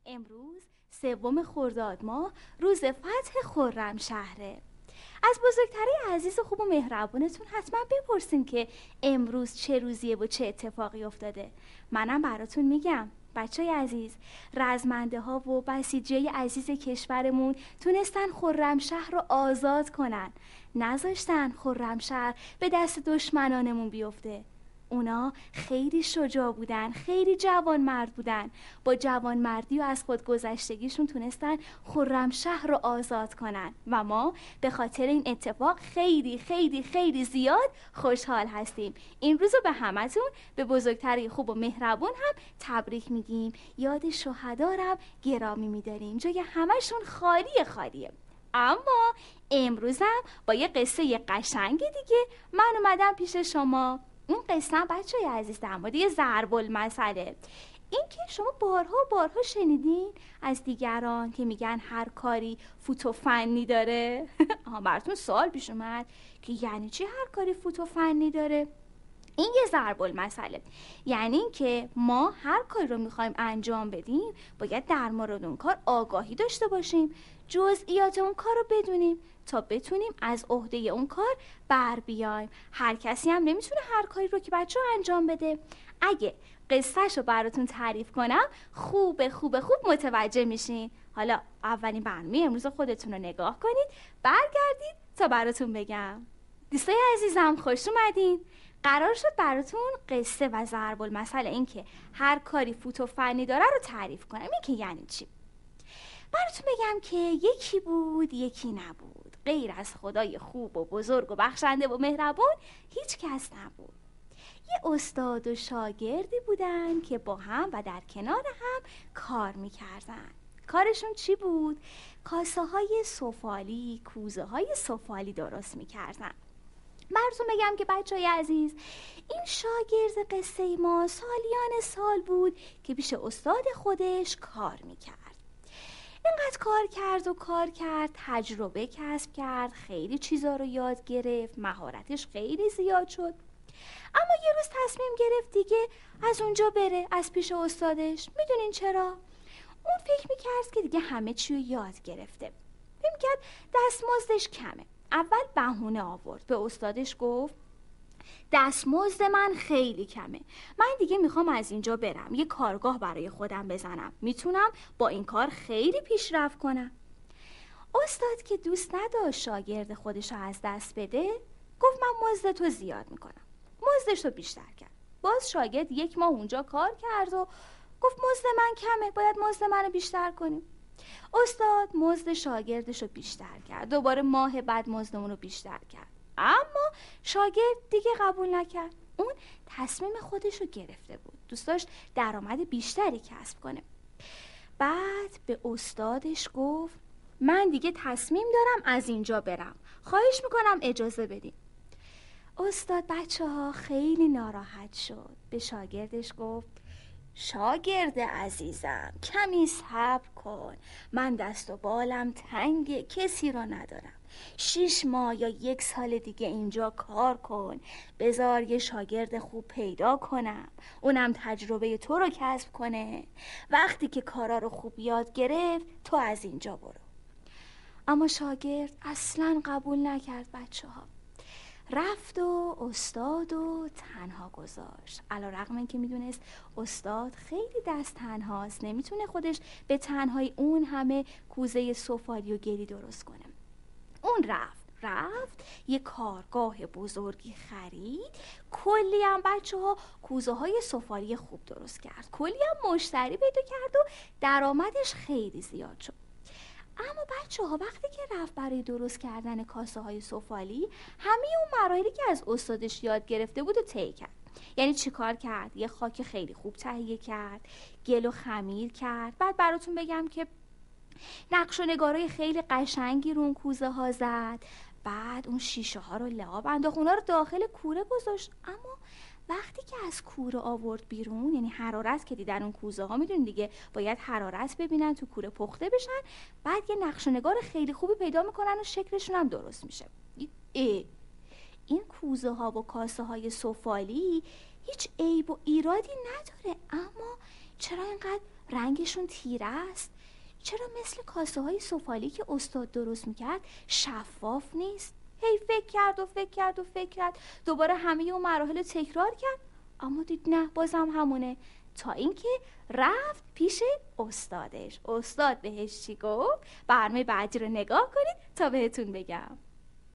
امروز 3 خرداد ماه روز فتح خرمشهره. از بزرگترین عزیز و خوب و مهربونتون حتما بپرسین که امروز چه روزیه و چه اتفاقی افتاده. منم براتون میگم. بچه‌ی عزیز، رزمنده ها و بسیجی عزیز کشورمون تونستن خرمشهر رو آزاد کنن، نذاشتن خرمشهر به دست دشمنانمون بیفته. اونا خیلی شجاع بودن، خیلی جوانمرد بودن. با جوانمردی و از خودگذشتگیشون تونستن خرمشهر رو آزاد کنن و ما به خاطر این اتفاق خیلی خیلی خیلی زیاد خوشحال هستیم. این روزو به همتون، به بزرگترین خوب و مهربون هم تبریک میگیم. یاد شهدا رو گرامی میداریم، جای همشون خالیه. اما امروزم با یه قصه قشنگ دیگه من اومدم پیش شما. این قصه بچه‌ی عزیز در مورد یه ضرب المثله. این که شما بارها شنیدین از دیگران که میگن هر کاری فوت و فنی داره. براتون سوال پیش اومد که یعنی چی هر کاری فوت و فنی داره؟ این یه ضرب المثله، یعنی این که ما هر کاری رو میخوایم انجام بدیم باید در مورد اون کار آگاهی داشته باشیم، جزئیات اون کار رو بدونیم تا بتونیم از عهده اون کار بر بیایم. هر کسی هم نمیتونه هر کاری رو که بچه ها انجام بده. اگه قصهش رو براتون تعریف کنم خوب متوجه میشین. حالا اولین برنامه امروز خودتون رو نگاه کنید، برگردید تا براتون بگم. دوستای عزیزم خوش اومدین. قرار شد براتون قصه و ضرب المثل این که هر کاری فوت و فنی داره رو تعریف کنم. این که یعنی چی؟ براتون بگم که یکی بود یکی نبود، غیر از خدای خوب و بزرگ و بخشنده و مهربون هیچ کس نبود. یه استاد و شاگردی بودن که با هم و در کنار هم کار میکردن. کارشون چی بود؟ کاسه های سفالی، کوزه های سفالی درست میکردن. براتون بگم که بچه‌های عزیز، این شاگرد قصه ما سالیان سال بود که پیش استاد خودش کار میکرد. اینقدر کار کرد، تجربه کسب کرد، خیلی چیزا رو یاد گرفت، مهارتش خیلی زیاد شد. اما یه روز تصمیم گرفت دیگه از اونجا بره، از پیش استادش. میدونین چرا؟ اون فکر میکرد که دیگه همه چی رو یاد گرفته. فکر میکرد دستمزدش کمه. اول بهونه آورد، به استادش گفت دستمزد من خیلی کمه، من دیگه میخوام از اینجا برم، یه کارگاه برای خودم بزنم، میتونم با این کار خیلی پیشرفت کنم. استاد که دوست نداشت شاگرد خودش رو از دست بده گفت من مزد تو زیاد میکنم. مزدش رو بیشتر کرد. باز شاگرد 1 ماه اونجا کار کرد و گفت مزد من کمه، باید مزد منو بیشتر کنیم. استاد مزد شاگردش رو بیشتر کرد. دوباره ماه بعد مزدمون رو بیشتر کرد. اما شاگرد دیگه قبول نکرد. اون تصمیم خودش رو گرفته بود، دوست داشت درآمد بیشتری کسب کنه. بعد به استادش گفت من دیگه تصمیم دارم از اینجا برم، خواهش میکنم اجازه بدین. استاد بچه‌ها خیلی ناراحت شد. به شاگردش گفت شاگرد عزیزم کمی صبر کن، من دست و بالم تنگه، کسی را ندارم. 6 ماه یا 1 سال دیگه اینجا کار کن، بذار یه شاگرد خوب پیدا کنم، اونم تجربه تو رو کسب کنه. وقتی که کارا رو خوب یاد گرفت تو از اینجا برو. اما شاگرد اصلاً قبول نکرد بچه‌ها. رفت و استاد و تنها گذاشت. علیرغم اینکه میدونست استاد خیلی دست تنهاست، نمیتونه خودش به تنهایی اون همه کوزه سفالی و گلی درست کنه. اون رفت یه کارگاه بزرگی خرید، کلی هم بچه‌ها کوزه های سفالی خوب درست کرد، کلی هم مشتری پیدا کرد و درآمدش خیلی زیاد شد. اما بچه‌ها وقتی که رفت برای درست کردن کاسه های سفالی همه اون مراحلی که از استادش یاد گرفته بود و طی کرد. یعنی چی کار کرد؟ یه خاک خیلی خوب تهیه کرد، گل و خمیر کرد. بعد براتون بگم که نقش و نگارای خیلی قشنگی رو اون کوزه ها زد. بعد اون شیشه ها رو لعاب انداخت، اونا رو داخل کوره گذاشت. اما وقتی که از کوره آورد بیرون، یعنی حرارت که دیدن اون کوزه ها، میدونین دیگه باید حرارت ببینن تو کوره پخته بشن، بعد یه نقش و نگار خیلی خوبی پیدا میکنن و شکلشون هم درست میشه. این کوزه ها و کاسه های سفالی هیچ عیب و ایرادی نداره، اما چرا اینقدر رنگشون تیره است. چرا مثل کاسه های سفالی که استاد درست میکرد شفاف نیست؟ هی فکر کرد، دوباره همه اون مراحل تکرار کرد، اما دید نه، بازم همونه. تا اینکه رفت پیش استادش. استاد بهش چی گفت؟ برنامه بعدی رو نگاه کنید تا بهتون بگم.